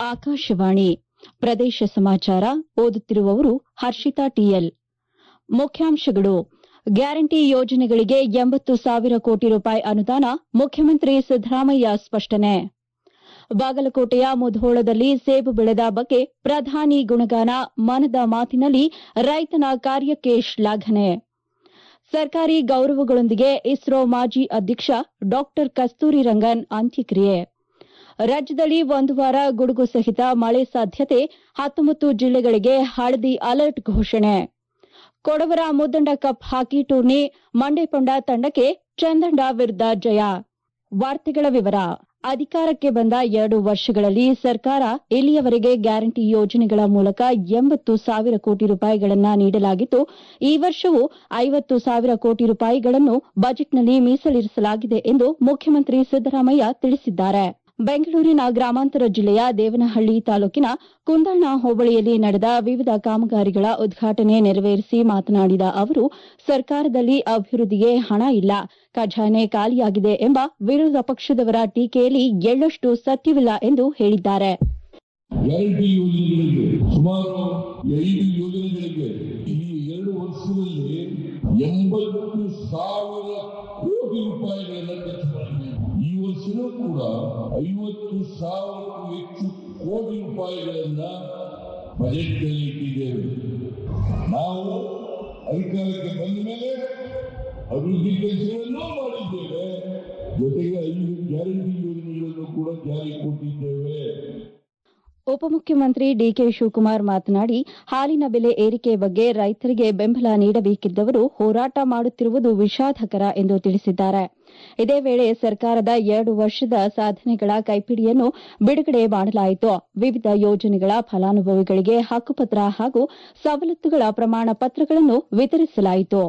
ಆಕಾಶವಾಣಿ ಪ್ರದೇಶ ಸಮಾಚಾರ ಓದುತ್ತಿರುವವರು ಹರ್ಷಿತಾ ಟಿಎಲ್. ಮುಖ್ಯಾಂಶಗಳು. ಗ್ಯಾರಂಟಿ ಯೋಜನೆಗಳಿಗೆ 80,000 ಕೋಟಿ ರೂಪಾಯಿ ಅನುದಾನ, ಮುಖ್ಯಮಂತ್ರಿ ಸಿದ್ದರಾಮಯ್ಯ ಸ್ಪಷ್ಟನೆ. ಬಾಗಲಕೋಟೆಯ ಮುಧೋಳದಲ್ಲಿ ಸೇಬು ಬೆಳೆದ ಬಗ್ಗೆ ಪ್ರಧಾನಿ ಗುಣಗಾನ, ಮನದ ಮಾತಿನಲ್ಲಿ ರೈತನ ಕಾರ್ಯಕ್ಕೆ ಶ್ಲಾಘನೆ. ಸರ್ಕಾರಿ ಗೌರವಗಳೊಂದಿಗೆ ಇಸ್ರೋ ಮಾಜಿ ಅಧ್ಯಕ್ಷ ಡಾ ಕಸ್ತೂರಿ ರಂಗನ್ ಅಂತ್ಯಕ್ರಿಯೆ. ರಾಜ್ಯದಲ್ಲಿ ಒಂದು ವಾರ ಗುಡುಗು ಸಹಿತ ಮಳೆ ಸಾಧ್ಯತೆ, 19 ಜಿಲ್ಲೆಗಳಿಗೆ ಹಳದಿ ಅಲರ್ಟ್ ಘೋಷಣೆ. ಕೊಡವರ Muddanda cup hockey tourney, Mandepanda ತಂಡಕ್ಕೆ ಚಂದಂಡ ವಿರುದ್ಧ ಜಯ. ವಾರ್ತೆಗಳ ವಿವರ. ಅಧಿಕಾರಕ್ಕೆ ಬಂದ 2 ವರ್ಷಗಳಲ್ಲಿ ಸರ್ಕಾರ ಇಲ್ಲಿಯವರೆಗೆ ಗ್ಯಾರಂಟಿ ಯೋಜನೆಗಳ ಮೂಲಕ 80,000 ಕೋಟಿ ರೂಪಾಯಿಗಳನ್ನು ನೀಡಲಾಗಿದ್ದು, ಈ ವರ್ಷವೂ 50,000 ಕೋಟಿ ರೂಪಾಯಿಗಳನ್ನು ಬಜೆಟ್ನಲ್ಲಿ ಮೀಸಲಿರಿಸಲಾಗಿದೆ ಎಂದು ಮುಖ್ಯಮಂತ್ರಿ ಸಿದ್ದರಾಮಯ್ಯ ತಿಳಿಸಿದ್ದಾರೆ. ಬೆಂಗಳೂರಿನ ಗ್ರಾಮಾಂತರ ಜಿಲ್ಲೆಯ ದೇವನಹಳ್ಳಿ ತಾಲೂಕಿನ ಕುಂದಣ ಹೋಬಳಿಯಲ್ಲಿ ನಡೆದ ವಿವಿಧ ಕಾಮಗಾರಿಗಳ ಉದ್ಘಾಟನೆ ನೆರವೇರಿಸಿ ಮಾತನಾಡಿದ ಅವರು, ಸರ್ಕಾರದಲ್ಲಿ ಅಭಿವೃದ್ಧಿಗೆ ಹಣ ಇಲ್ಲ, ಖಜಾನೆ ಖಾಲಿಯಾಗಿದೆ ಎಂಬ ವಿರೋಧ ಪಕ್ಷದವರ ಟೀಕೆಯಲ್ಲಿ ಎಳ್ಳಷ್ಟು ಸತ್ಯವಿಲ್ಲ ಎಂದು ಹೇಳಿದ್ದಾರೆ. ಗ್ಯಾರಂಟಿ ಯೋಜನೆಗಳಿಗೆ ಸುಮಾರು 5 ಯೋಜನೆಗಳಿಗೆ ಈ 2 ವರ್ಷದಲ್ಲಿ 80,000 ಕೋಟಿ ರೂಪಾಯಿಗಳನ್ನು ಖರ್ಚು ಮಾಡಿದೆ. ಈ ವರ್ಷವೂ ಕೂಡ 50,000ಕ್ಕೂ ಹೆಚ್ಚು ಕೋಟಿ ರೂಪಾಯಿಗಳನ್ನ ಬಜೆಟ್ನಲ್ಲಿ ಇಟ್ಟಿದ್ದೇವೆ. ನಾವು ಅಧಿಕಾರಕ್ಕೆ ಬಂದ ಮೇಲೆ ಅಭಿವೃದ್ಧಿ ಕೆಲಸಗಳನ್ನು ಮಾಡಿದ್ದೇವೆ, ಜೊತೆಗೆ 5 ಗ್ಯಾರಂಟಿ ಯೋಜನೆಗಳನ್ನು ಕೂಡ ಜಾರಿ ಕೊಟ್ಟಿದ್ದೇವೆ. ಉಪಮುಖ್ಯಮಂತ್ರಿ ಡಿಕೆ ಶಿವಕುಮಾರ್ ಮಾತನಾಡಿ, ಹಾಲಿನ ಬೆಲೆ ಏರಿಕೆ ಬಗ್ಗೆ ರೈತರಿಗೆ ಬೆಂಬಲ ನೀಡಬೇಕಿದ್ದವರು ಹೋರಾಟ ಮಾಡುತ್ತಿರುವುದು ವಿಷಾದಕರ ಎಂದು ತಿಳಿಸಿದ್ದಾರೆ. ಇದೇ ವೇಳೆ ಸರ್ಕಾರದ 2 ವರ್ಷದ ಸಾಧನೆಗಳ ಕೈಪಿಡಿಯನ್ನು ಬಿಡುಗಡೆ ಮಾಡಲಾಯಿತು. ವಿವಿಧ ಯೋಜನೆಗಳ ಫಲಾನುಭವಿಗಳಿಗೆ ಹಕ್ಕುಪತ್ರ ಹಾಗೂ ಸವಲತ್ತುಗಳ ಪ್ರಮಾಣ ಪತ್ರಗಳನ್ನು ವಿತರಿಸಲಾಯಿತು.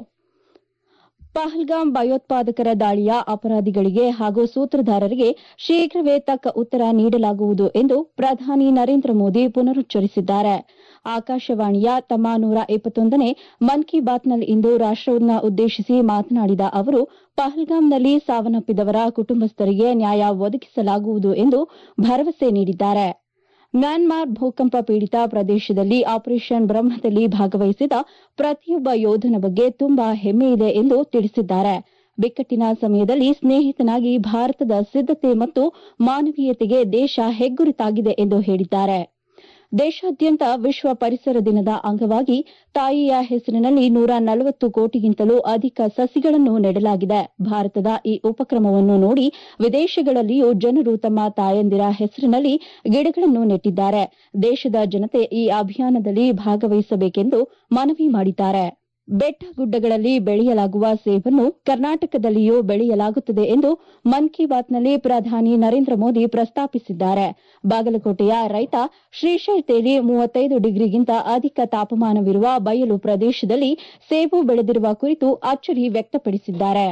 ಪಹಲ್ಗಾಮ್ ಭಯೋತ್ಪಾದಕರ ದಾಳಿಯ ಅಪರಾಧಿಗಳಿಗೆ ಹಾಗೂ ಸೂತ್ರಧಾರರಿಗೆ ಶೀಘ್ರವೇ ತಕ್ಕ ಉತ್ತರ ನೀಡಲಾಗುವುದು ಎಂದು ಪ್ರಧಾನಿ ನರೇಂದ್ರ ಮೋದಿ ಪುನರುಚ್ಚರಿಸಿದ್ದಾರೆ. ಆಕಾಶವಾಣಿಯ ತಮ್ಮ 121ನೇ ಮನ್ ಕಿ ಬಾತ್ನಲ್ಲಿಂದು ರಾಷ್ಟವನ್ನು ಉದ್ದೇಶಿಸಿ ಮಾತನಾಡಿದ ಅವರು, ಪಹಲ್ಗಾಮ್ನಲ್ಲಿ ಸಾವನ್ನಪ್ಪಿದವರ ಕುಟುಂಬಸ್ಥರಿಗೆ ನ್ಯಾಯ ಒದಗಿಸಲಾಗುವುದು ಎಂದು ಭರವಸೆ ನೀಡಿದ್ದಾರೆ. ಮ್ಯಾನ್ಮಾರ್ ಭೂಕಂಪ ಪೀಡಿತ ಪ್ರದೇಶದಲ್ಲಿ ಆಪರೇಷನ್ ಬ್ರಹ್ಮದಲ್ಲಿ ಭಾಗವಹಿಸಿದ ಪ್ರತಿಯೊಬ್ಬ ಯೋಧನ ಬಗ್ಗೆ ತುಂಬಾ ಹೆಮ್ಮೆಯಿದೆ ಎಂದು ತಿಳಿಸಿದ್ದಾರೆ. ಬಿಕ್ಕಟ್ಟಿನ ಸಮಯದಲ್ಲಿ ಸ್ನೇಹಿತನಾಗಿ ಭಾರತದ ಸಿದ್ದತೆ ಮತ್ತು ಮಾನವೀಯತೆಗೆ ದೇಶ ಹೆಗ್ಗುರುತಾಗಿದೆ ಎಂದು ಹೇಳಿದ್ದಾರೆ. ದೇಶಾದ್ಯಂತ ವಿಶ್ವ ಪರಿಸರ ದಿನದ ಅಂಗವಾಗಿ ತಾಯಿಯ ಹೆಸರಿನಲ್ಲಿ 140 ಕೋಟಿಗಿಂತಲೂ ಅಧಿಕ ಸಸಿಗಳನ್ನು ನೆಡಲಾಗಿದೆ. ಭಾರತದ ಈ ಉಪಕ್ರಮವನ್ನು ನೋಡಿ ವಿದೇಶಗಳಲ್ಲಿಯೂ ಜನರು ತಮ್ಮ ತಾಯಂದಿರ ಹೆಸರಿನಲ್ಲಿ ಗಿಡಗಳನ್ನು ನೆಟ್ಟಿದ್ದಾರೆ. ದೇಶದ ಜನತೆ ಈ ಅಭಿಯಾನದಲ್ಲಿ ಭಾಗವಹಿಸಬೇಕೆಂದು ಮನವಿ ಮಾಡಿದ್ದಾರೆ. ಬೆಟ್ಟಗುಡ್ಡಗಳಲ್ಲಿ ಬೆಳೆಯಲಾಗುವ ಸೇಬನ್ನು ಕರ್ನಾಟಕದಲ್ಲಿಯೂ ಬೆಳೆಯಲಾಗುತ್ತದೆ ಎಂದು ಮನ್ ಕಿ ಬಾತ್ನಲ್ಲಿ ಪ್ರಧಾನಿ ನರೇಂದ್ರ ಮೋದಿ ಪ್ರಸ್ತಾಪಿಸಿದ್ದಾರೆ. ಬಾಗಲಕೋಟೆಯ ರೈತ ಶ್ರೀಶೈಲ್ ತೇಲಿ 35 ಡಿಗ್ರಿಗಿಂತ ಅಧಿಕ ತಾಪಮಾನವಿರುವ ಬಯಲು ಪ್ರದೇಶದಲ್ಲಿ ಸೇಬು ಬೆಳೆದಿರುವ ಕುರಿತು ಅಚ್ಚರಿ ವ್ಯಕ್ತಪಡಿಸಿದ್ದಾರೆ.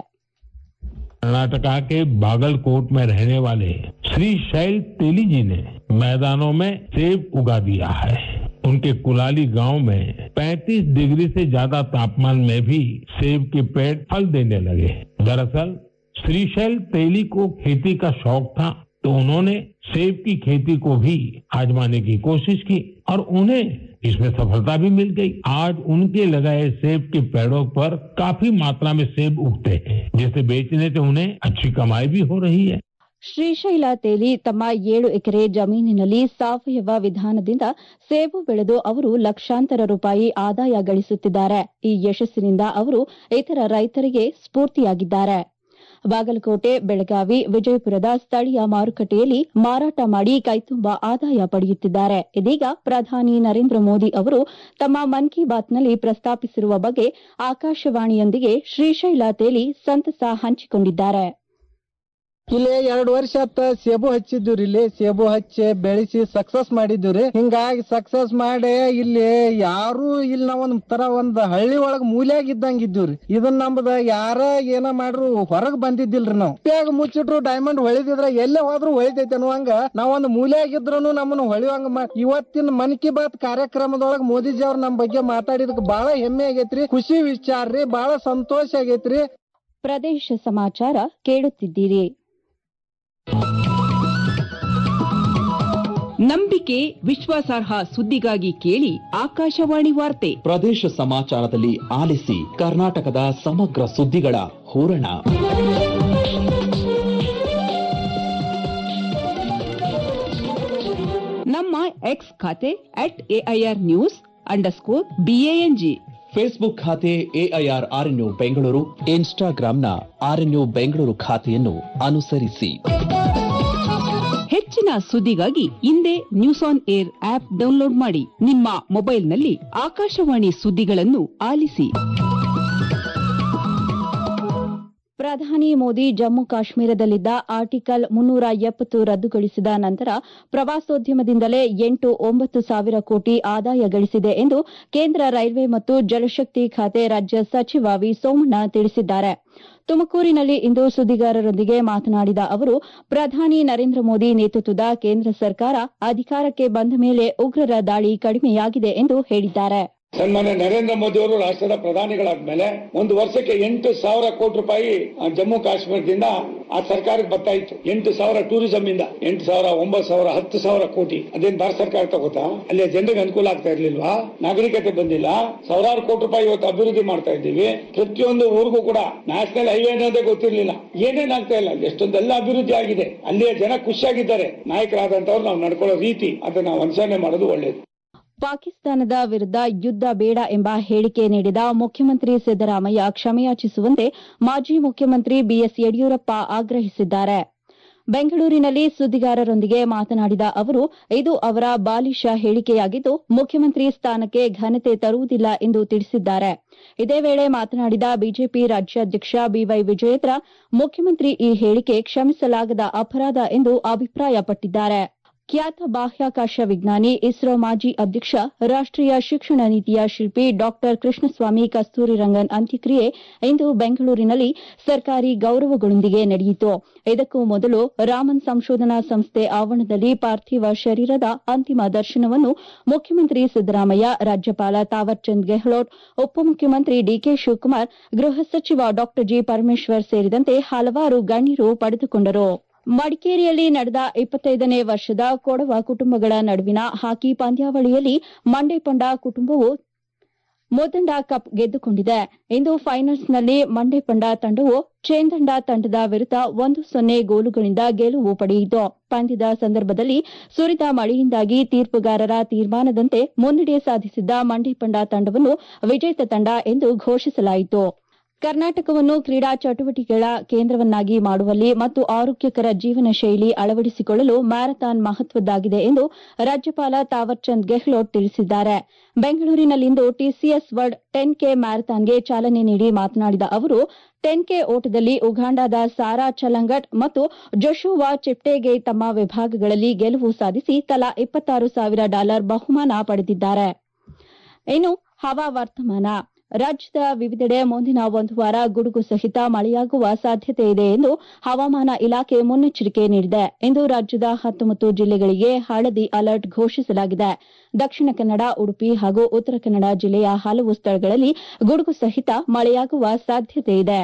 कर्नाटका के बागलकोट में रहने वाले श्री शैल तेली जी ने मैदानों में सेब उगा दिया है. उनके कुलाली गांव में 35 डिग्री से ज्यादा तापमान में भी सेब के पेड़ फल देने लगे. दरअसल श्रीशैल तेली को खेती का शौक था, तो उन्होंने सेब की खेती को भी आजमाने की कोशिश की और उन्हें इसमें सफलता भी मिल गई. आज उनके लगाए सेब के पेड़ों पर काफी मात्रा में सेब उगते हैं, जिसे बेचने से उन्हें अच्छी कमाई भी हो रही है. ಶ್ರೀಶೈಲ ತೇಲಿ ತಮ್ಮ 7 ಎಕರೆ ಜಮೀನಿನಲ್ಲಿ ಸಾವಯವ ವಿಧಾನದಿಂದ ಸೇಬು ಬೆಳೆದು ಅವರು ಲಕ್ಷಾಂತರ ರೂಪಾಯಿ ಆದಾಯ ಗಳಿಸುತ್ತಿದ್ದಾರೆ. ಈ ಯಶಸ್ಸಿನಿಂದ ಅವರು ಇತರ ರೈತರಿಗೆ ಸ್ಫೂರ್ತಿಯಾಗಿದ್ದಾರೆ. ಬಾಗಲಕೋಟೆ, ಬೆಳಗಾವಿ, ವಿಜಯಪುರದ ಸ್ಥಳೀಯ ಮಾರುಕಟ್ಟೆಯಲ್ಲಿ ಮಾರಾಟ ಮಾಡಿ ಕೈತುಂಬ ಆದಾಯ ಪಡೆಯುತ್ತಿದ್ದಾರೆ. ಇದೀಗ ಪ್ರಧಾನಿ ನರೇಂದ್ರ ಮೋದಿ ಅವರು ತಮ್ಮ ಮನ್ ಕಿ ಬಾತ್ನಲ್ಲಿ ಪ್ರಸ್ತಾಪಿಸಿರುವ ಬಗ್ಗೆ ಆಕಾಶವಾಣಿಯೊಂದಿಗೆ ಶ್ರೀಶೈಲ ತೇಲಿ ಸಂತಸ ಹಂಚಿಕೊಂಡಿದ್ದಾರೆ. ಇಲ್ಲಿ 2 ವರ್ಷ ಸೇಬು ಹಚ್ಚಿದ್ವಿ. ಇಲ್ಲಿ ಸೇಬು ಹಚ್ಚಿ ಬೆಳೆಸಿ ಸಕ್ಸಸ್ ಮಾಡಿದ್ವಿ. ಹಿಂಗಾಗಿ ಸಕ್ಸಸ್ ಮಾಡಿ ಇಲ್ಲಿ ಯಾರು ಇಲ್ಲಿ ನಾವ್ ಒಂದ್ ಹಳ್ಳಿ ಒಳಗ್ ಮೂಲ್ಯಾಗ ಇದ್ದಂಗ ಇದ್ದೀವ್ರಿ. ಇದನ್ನ ನಮ್ದ ಯಾರ ಏನ ಮಾಡ್ರು ಹೊರಗ್ ಬಂದಿದ್ದಿಲ್ರಿ. ನಾವು ಬೇಗ ಮುಚ್ಚಿಟ್ರು ಡೈಮಂಡ್ ಹೊಳಿದಿದ್ರ ಎಲ್ಲೇ ಹೋದ್ರು ಹೊಳಿತೈತೆ ಅನ್ನುವಂಗ ನಾವ್ ಒಂದ್ ಮೂಲ್ಯಾಗಿದ್ರು ನಮ್ಮನ್ನ ಹೊಳಿವಂಗ ಇವತ್ತಿನ ಮನ್ ಕಿ ಬಾತ್ ಕಾರ್ಯಕ್ರಮದೊಳಗ ಮೋದಿಜಿ ಅವ್ರ ನಮ್ ಬಗ್ಗೆ ಮಾತಾಡಿದಕ್ಕೆ ಬಹಳ ಹೆಮ್ಮೆ ಆಗೈತ್ರಿ, ಖುಷಿ ವಿಚಾರ ರೀ, ಬಹಳ ಸಂತೋಷ ಆಗೈತ್ರಿ. ಪ್ರದೇಶ ಸಮಾಚಾರ ಕೇಳುತ್ತಿದ್ದೀರಿ. ನಂಬಿಕೆ, ವಿಶ್ವಾಸಾರ್ಹ ಸುದ್ದಿಗಾಗಿ ಕೇಳಿ ಆಕಾಶವಾಣಿ ವಾರ್ತೆ. ಪ್ರದೇಶ ಸಮಾಚಾರದಲ್ಲಿ ಆಲಿಸಿ ಕರ್ನಾಟಕದ ಸಮಗ್ರ ಸುದ್ದಿಗಳ ಹೂರಣ. ನಮ್ಮ ಎಕ್ಸ್ ಖಾತೆ @AIR_News_BANG, ಫೇಸ್ಬುಕ್ ಖಾತೆ AIR RNU Bengaluru, ಇನ್ಸ್ಟಾಗ್ರಾಂನ RNU Bengaluru ಖಾತೆಯನ್ನು ಅನುಸರಿಸಿ. ಹೆಚ್ಚಿನ ಸುದ್ದಿಗಾಗಿ ಹಿಂದೆ news on air app download ಮಾಡಿ. ನಿಮ್ಮ ಮೊಬೈಲ್ನಲ್ಲಿ ಆಕಾಶವಾಣಿ ಸುದ್ದಿಗಳನ್ನು ಆಲಿಸಿ. ಪ್ರಧಾನಿ ಮೋದಿ ಜಮ್ಮು ಕಾಶ್ಮೀರದಲ್ಲಿದ್ದ ಆರ್ಟಿಕಲ್ 370 ರದ್ದುಗೊಳಿಸಿದ ನಂತರ ಪ್ರವಾಸೋದ್ಯಮದಿಂದಲೇ 8-9 ಸಾವಿರ ಕೋಟಿ ಆದಾಯ ಗಳಿಸಿದೆ ಎಂದು ಕೇಂದ್ರ ರೈಲ್ವೆ ಮತ್ತು ಜಲಶಕ್ತಿ ಖಾತೆ ರಾಜ್ಯ ಸಚಿವ ವಿ ಸೋಮಣ್ಣ ತಿಳಿಸಿದ್ದಾರೆ. ತುಮಕೂರಿನಲ್ಲಿ ಇಂದು ಸುದ್ದಿಗಾರರೊಂದಿಗೆ ಮಾತನಾಡಿದ ಅವರು, ಪ್ರಧಾನಿ ನರೇಂದ್ರ ಮೋದಿ ನೇತೃತ್ವದ ಕೇಂದ್ರ ಸರ್ಕಾರ ಅಧಿಕಾರಕ್ಕೆ ಬಂದ ಮೇಲೆ ಉಗ್ರರ ದಾಳಿ ಕಡಿಮೆಯಾಗಿದೆ ಎಂದು ಹೇಳಿದ್ದಾರೆ. ಸನ್ಮಾನ್ಯ ನರೇಂದ್ರ ಮೋದಿ ಅವರು ರಾಷ್ಟ್ರದ ಪ್ರಧಾನಿಗಳಾದ್ಮೇಲೆ ಒಂದು ವರ್ಷಕ್ಕೆ 8,000 ಕೋಟಿ ರೂಪಾಯಿ ಜಮ್ಮು ಕಾಶ್ಮೀರದಿಂದ ಆ ಸರ್ಕಾರಕ್ಕೆ ಬರ್ತಾ ಇತ್ತು. 8,000 ಟೂರಿಸಂ ಇಂದ 8,000, 9,000, 10,000 ಕೋಟಿ. ಅದೇನು ಭಾರತ ಸರ್ಕಾರ ತಗೋತಾ? ಅಲ್ಲಿ ಜನರಿಗೆ ಅನುಕೂಲ ಆಗ್ತಾ ಇರ್ಲಿಲ್ವಾ? ನಾಗರಿಕತೆ ಬಂದಿಲ್ಲ. ಸಾವಿರಾರು ಕೋಟಿ ರೂಪಾಯಿ ಇವತ್ತು ಅಭಿವೃದ್ಧಿ ಮಾಡ್ತಾ ಇದ್ದೀವಿ. ಪ್ರತಿಯೊಂದು ಊರಿಗೂ ಕೂಡ ನ್ಯಾಷನಲ್ ಹೈವೇ ಅನ್ನೋದೇ ಗೊತ್ತಿರಲಿಲ್ಲ. ಏನೇನಾಗ್ತಾ ಇಲ್ಲ, ಎಷ್ಟೊಂದೆಲ್ಲ ಅಭಿವೃದ್ಧಿ ಆಗಿದೆ. ಅಲ್ಲಿಯ ಜನ ಖುಷಿಯಾಗಿದ್ದಾರೆ. ನಾಯಕರಾದಂತವ್ರು ನಾವು ನಡ್ಕೊಳ್ಳೋ ರೀತಿ ಅದನ್ನ ನಾವು ಅನುಸರಣೆ ಮಾಡೋದು ಒಳ್ಳೆಯದು. ಪಾಕಿಸ್ತಾನದ ವಿರುದ್ಧ ಯುದ್ಧ ಬೇಡ ಎಂಬ ಹೇಳಿಕೆ ನೀಡಿದ ಮುಖ್ಯಮಂತ್ರಿ ಸಿದ್ದರಾಮಯ್ಯ ಕ್ಷಮೆಯಾಚಿಸುವಂತೆ ಮಾಜಿ ಮುಖ್ಯಮಂತ್ರಿ ಬಿಎಸ್ ಯಡಿಯೂರಪ್ಪ ಆಗ್ರಹಿಸಿದ್ದಾರೆ. ಬೆಂಗಳೂರಿನಲ್ಲಿ ಸುದ್ದಿಗಾರರೊಂದಿಗೆ ಮಾತನಾಡಿದ ಅವರು, ಇದು ಅವರ ಬಾಲಿಶ ಹೇಳಿಕೆಯಾಗಿದ್ದು ಮುಖ್ಯಮಂತ್ರಿ ಸ್ಥಾನಕ್ಕೆ ಘನತೆ ತರುವುದಿಲ್ಲ ಎಂದು ತಿಳಿಸಿದ್ದಾರೆ. ಇದೇ ವೇಳೆ ಮಾತನಾಡಿದ ಬಿಜೆಪಿ ರಾಜ್ಯಾಧ್ಯಕ್ಷ ಬಿವೈ ವಿಜಯೇಂದ್ರ, ಮುಖ್ಯಮಂತ್ರಿ ಈ ಹೇಳಿಕೆ ಕ್ಷಮಿಸಲಾಗದ ಅಪರಾಧ ಎಂದು ಅಭಿಪ್ರಾಯಪಟ್ಟಿದ್ದಾರೆ. ಖ್ಯಾತ ಬಾಹ್ಯಾಕಾಶ ವಿಜ್ಞಾನಿ, ಇಸ್ರೋ ಮಾಜಿ ಅಧ್ಯಕ್ಷ, ರಾಷ್ಟೀಯ ಶಿಕ್ಷಣ ನೀತಿಯ ಶಿಲ್ಪಿ ಡಾ ಕೃಷ್ಣಸ್ವಾಮಿ ಕಸ್ತೂರಿರಂಗನ್ ಅಂತ್ಯಕ್ರಿಯೆ ಇಂದು ಬೆಂಗಳೂರಿನಲ್ಲಿ ಸರ್ಕಾರಿ ಗೌರವಗಳೊಂದಿಗೆ ನಡೆಯಿತು. ಇದಕ್ಕೂ ಮೊದಲು ರಾಮನ್ ಸಂಶೋಧನಾ ಸಂಸ್ಥೆ ಆವರಣದಲ್ಲಿ ಪಾರ್ಥಿವ ಶರೀರದ ಅಂತಿಮ ದರ್ಶನವನ್ನು ಮುಖ್ಯಮಂತ್ರಿ ಸಿದ್ದರಾಮಯ್ಯ, ರಾಜ್ಯಪಾಲ ತಾವರ್ಚಂದ್ ಗೆಹ್ಲೋಟ್, ಉಪಮುಖ್ಯಮಂತ್ರಿ ಡಿಕೆ ಶಿವಕುಮಾರ್, ಗೃಹ ಸಚಿವ ಡಾ ಜಿ ಪರಮೇಶ್ವರ್ ಸೇರಿದಂತೆ ಹಲವಾರು ಗಣ್ಯರು ಪಡೆದುಕೊಂಡರು. ಮಡಿಕೇರಿಯಲ್ಲಿ ನಡೆದ 25ನೇ ವರ್ಷದ ಕೊಡವ ಕುಟುಂಬಗಳ ನಡುವಿನ ಹಾಕಿ ಪಂದ್ಯಾವಳಿಯಲ್ಲಿ ಮಂಡೇಪಂಡ ಕುಟುಂಬವು ಮೊದಂಡ ಕಪ್ ಗೆದ್ದುಕೊಂಡಿದೆ. ಇಂದು ಫೈನಲ್ಸ್ನಲ್ಲಿ ಮಂಡೇಪಂಡ ತಂಡವು ಚೇಂದಂಡ ತಂಡದ ವಿರುದ್ಧ 1-0 ಗೋಲುಗಳಿಂದ ಗೆಲುವು ಪಡೆಯಿತು. ಪಂದ್ಯದ ಸಂದರ್ಭದಲ್ಲಿ ಸುರಿದ ಮಳೆಯಿಂದಾಗಿ ತೀರ್ಪುಗಾರರ ತೀರ್ಮಾನದಂತೆ ಮುನ್ನಡೆ ಸಾಧಿಸಿದ್ದ ಮಂಡೇಪಂಡ ತಂಡವನ್ನು ವಿಜೇತ ತಂಡ ಎಂದು ಘೋಷಿಸಲಾಯಿತು. ಕರ್ನಾಟಕವನ್ನು ಕ್ರೀಡಾ ಚಟುವಟಿಕೆಗಳ ಕೇಂದ್ರವನ್ನಾಗಿ ಮಾಡುವಲ್ಲಿ ಮತ್ತು ಆರೋಗ್ಯಕರ ಜೀವನ ಶೈಲಿ ಅಳವಡಿಸಿಕೊಳ್ಳಲು ಮ್ಯಾರಥಾನ್ ಮಹತ್ವದ್ದಾಗಿದೆ ಎಂದು ರಾಜ್ಯಪಾಲ ತಾವರ್ಚಂದ್ ಗೆಹ್ಲೋಟ್ ತಿಳಿಸಿದ್ದಾರೆ. ಬೆಂಗಳೂರಿನಲ್ಲಿಂದು ಟಿಸಿಎಸ್ ವರ್ಲ್ಡ್ 10K ಮ್ಯಾರಥಾನ್ಗೆ ಚಾಲನೆ ನೀಡಿ ಮಾತನಾಡಿದ ಅವರು, 10K ಓಟದಲ್ಲಿ ಉಗಾಂಡಾದ ಸಾರಾ ಚಲಂಗಟ್ ಮತ್ತು ಜೋಶುವಾ ಚಿಪ್ಟೆಗೆ ತಮ್ಮ ವಿಭಾಗಗಳಲ್ಲಿ ಗೆಲುವು ಸಾಧಿಸಿ ತಲಾ $26,000 ಬಹುಮಾನ ಪಡೆದಿದ್ದಾರೆ. ಇನ್ನು ಹವಾವರ್ತಮಾನ. ರಾಜ್ಯದ ವಿವಿಧೆಡೆ ಮುಂದಿನ ಒಂದು ವಾರ ಗುಡುಗು ಸಹಿತ ಮಳೆಯಾಗುವ ಸಾಧ್ಯತೆ ಇದೆ ಎಂದು ಹವಾಮಾನ ಇಲಾಖೆ ಮುನ್ನೆಚ್ಚರಿಕೆ ನೀಡಿದೆ. ಇಂದು ರಾಜ್ಯದ 19 ಜಿಲ್ಲೆಗಳಿಗೆ ಹಳದಿ ಅಲರ್ಟ್ ಘೋಷಿಸಲಾಗಿದೆ. ದಕ್ಷಿಣ ಕನ್ನಡ, ಉಡುಪಿ ಹಾಗೂ ಉತ್ತರ ಕನ್ನಡ ಜಿಲ್ಲೆಯ ಹಲವು ಸ್ಥಳಗಳಲ್ಲಿ ಗುಡುಗು ಸಹಿತ ಮಳೆಯಾಗುವ ಸಾಧ್ಯತೆ ಇದೆ.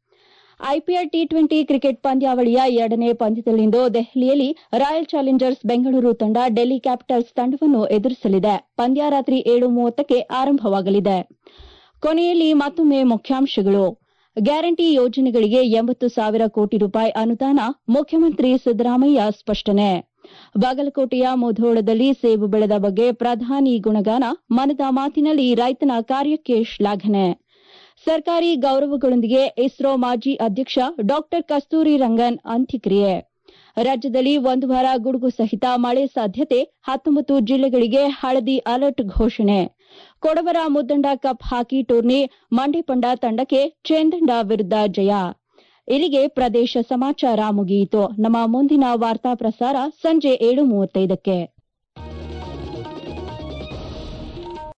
ಐಪಿಎಲ್ ಟಿ20 ಕ್ರಿಕೆಟ್ ಪಂದ್ಯಾವಳಿಯ 2ನೇ ಪಂದ್ಯದಲ್ಲಿಂದು ದೆಹಲಿಯಲ್ಲಿ ರಾಯಲ್ ಚಾಲೆಂಜರ್ಸ್ ಬೆಂಗಳೂರು ತಂಡ ಡೆಲ್ಲಿ ಕ್ಯಾಪಿಟಲ್ಸ್ ತಂಡವನ್ನು ಎದುರಿಸಲಿದೆ. ಪಂದ್ಯ ರಾತ್ರಿ 7:30ಕ್ಕೆ ಆರಂಭವಾಗಲಿದೆ. ಕೊನೆಯಲ್ಲಿ ಮತ್ತೊಮ್ಮೆ ಮುಖ್ಯಾಂಶಗಳು. ಗ್ಯಾರಂಟಿ ಯೋಜನೆಗಳಿಗೆ 80,000 ಕೋಟಿ ರೂಪಾಯಿ ಅನುದಾನ, ಮುಖ್ಯಮಂತ್ರಿ ಸಿದ್ದರಾಮಯ್ಯ ಸ್ಪಷ್ಟನೆ. ಬಾಗಲಕೋಟೆಯ ಮುಧೋಳದಲ್ಲಿ ಸೇಬು ಬೆಳೆದ ಬಗ್ಗೆ ಪ್ರಧಾನಿ ಗುಣಗಾನ, ಮನದ ಮಾತಿನಲ್ಲಿ ರೈತನ ಕಾರ್ಯಕ್ಕೆ ಶ್ಲಾಘನೆ. ಸರ್ಕಾರಿ ಗೌರವಗಳೊಂದಿಗೆ ಇಸ್ರೋ ಮಾಜಿ ಅಧ್ಯಕ್ಷ ಡಾ ಕಸ್ತೂರಿ ರಂಗನ್ ಅಂತ್ಯಕ್ರಿಯೆ. ರಾಜ್ಯದಲ್ಲಿ ಒಂದು ವಾರ ಗುಡುಗು ಸಹಿತ ಮಳೆ ಸಾಧ್ಯತೆ, 19 ಜಿಲ್ಲೆಗಳಿಗೆ ಹಳದಿ ಅಲರ್ಟ್ ಘೋಷಣೆ. ಕೊಡವರ Muddanda cup hockey tourney, Mandepanda ತಂಡಕ್ಕೆ ಚೇಂದಂಡ ವಿರುದ್ಧ ಜಯ. ಇಲ್ಲಿಗೆ ಪ್ರದೇಶ ಸಮಾಚಾರ ಮುಗಿಯಿತು. ನಮ್ಮ ಮುಂದಿನ ವಾರ್ತಾ ಪ್ರಸಾರ ಸಂಜೆ 7:35ಕ್ಕೆ.